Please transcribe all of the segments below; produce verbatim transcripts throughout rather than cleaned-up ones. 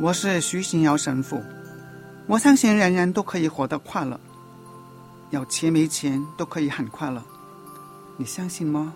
我是徐新尧神父。我相信人人都可以活得快乐，有钱没钱都可以很快乐，你相信吗？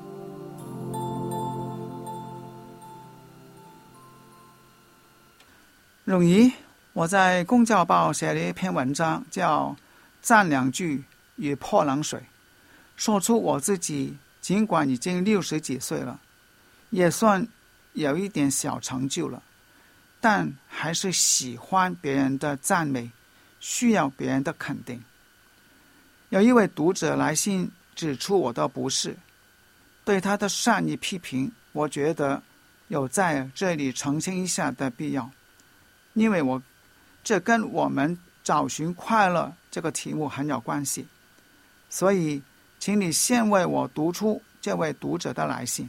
容易，我在公教报写了一篇文章，叫《赞两句与泼冷水》，说出我自己尽管已经六十几岁了，也算有一点小成就了，但还是喜欢别人的赞美，需要别人的肯定。有一位读者来信指出我的不是，对他的善意批评，我觉得有在这里澄清一下的必要，因为我这跟我们找寻快乐这个题目很有关系，所以请你先为我读出这位读者的来信。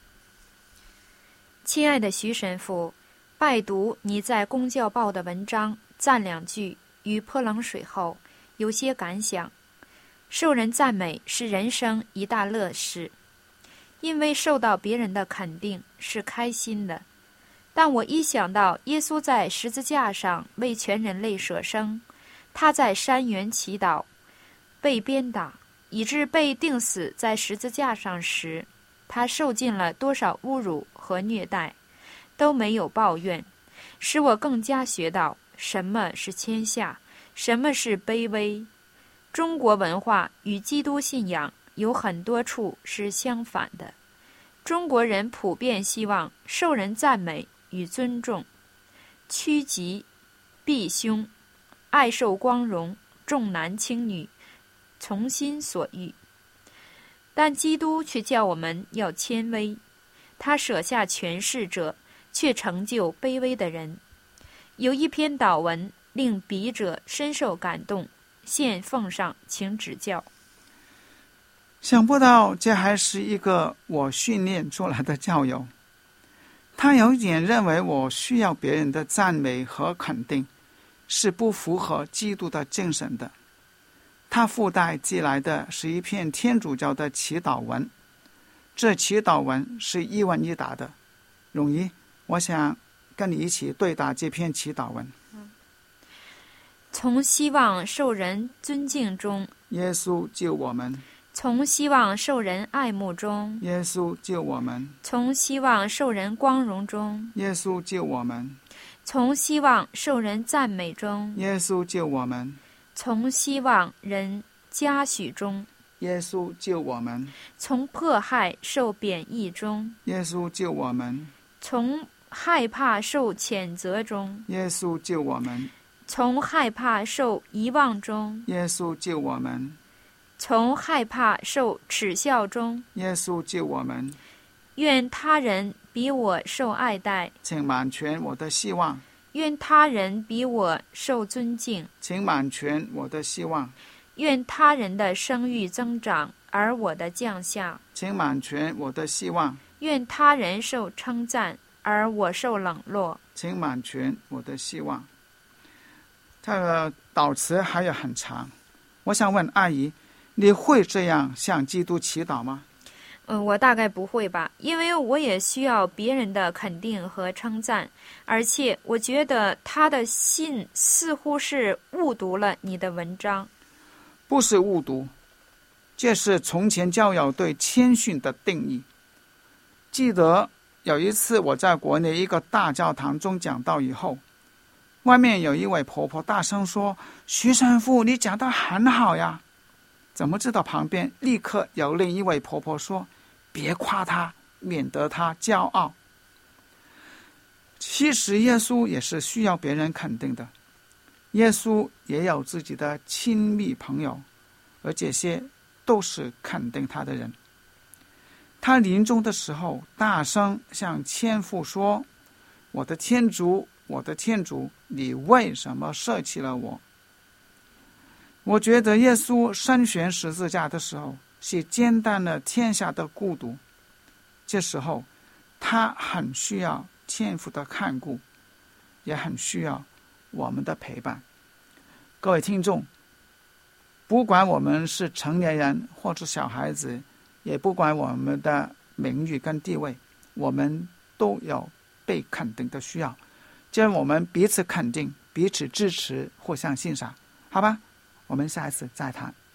亲爱的徐神父，拜读你在公教报的文章《赞两句与泼冷水》后，有些感想。受人赞美是人生一大乐事，因为受到别人的肯定是开心的。但我一想到耶稣在十字架上为全人类舍生，他在山园祈祷，被鞭打，以致被钉死在十字架上时，他受尽了多少侮辱和虐待，都没有抱怨，使我更加学到什么是谦下，什么是卑微。中国文化与基督信仰有很多处是相反的，中国人普遍希望受人赞美与尊重，趋吉避凶，爱受光荣，重男轻女，从心所欲。但基督却叫我们要谦微，他舍下权势者，却成就卑微的人。有一篇祷文令笔者深受感动，现奉上，请指教。 想不到这还是一个我训练出来的教友，他有一点认为我需要别人的赞美和肯定，是不符合基督的精神的。他附带寄来的是一篇天主教的祈祷文，这祈祷文是一问一答的。容易，我想跟你一起对答这篇祈祷文。 从希望受人尊敬中， 耶稣救我们； 从希望受人爱慕中， 耶稣救我们； 从希望受人光荣中， 耶稣救我们； 从希望受人赞美中， 耶稣救我们； 从希望人嘉许中， 耶稣救我们； 从迫害受贬义中， 耶稣救我们； 从害怕受谴责中， 耶稣救我们； 从害怕受遗忘中， 耶稣救我们； 从害怕受耻笑中， 耶稣救我们。 愿他人比我受爱戴， 请满全我的希望； 愿他人比我受尊敬， 请满全我的希望； 愿他人的声誉增长，而我的降下， 请满全我的希望； 愿他人受称赞，而我受冷落， 请满全我的希望。这个祷词还有很长，我想问阿姨，你会这样向基督祈祷吗？ 嗯，我大概不会吧，因为我也需要别人的肯定和称赞，而且我觉得他的信似乎是误读了你的文章。 不是误读，这是从前教友对谦逊的定义。记得有一次我在国内一个大教堂中讲道以后，外面有一位婆婆大声说：“徐神父，你讲得很好呀！”怎么知道旁边立刻有另一位婆婆说：“别夸她，免得她骄傲。”其实耶稣也是需要别人肯定的，耶稣也有自己的亲密朋友，而这些都是肯定他的人。他临终的时候大声向天父说：“我的天主，我的天主，你为什么舍弃了我？”我觉得耶稣身悬十字架的时候是肩担了天下的孤独，这时候他很需要天父的看顾，也很需要我们的陪伴。各位听众，不管我们是成年人或者小孩子，也不管我们的名誉跟地位，我们都有被肯定的需要。 就让我们彼此肯定，彼此支持，互相欣赏，好吧？我们下一次再谈。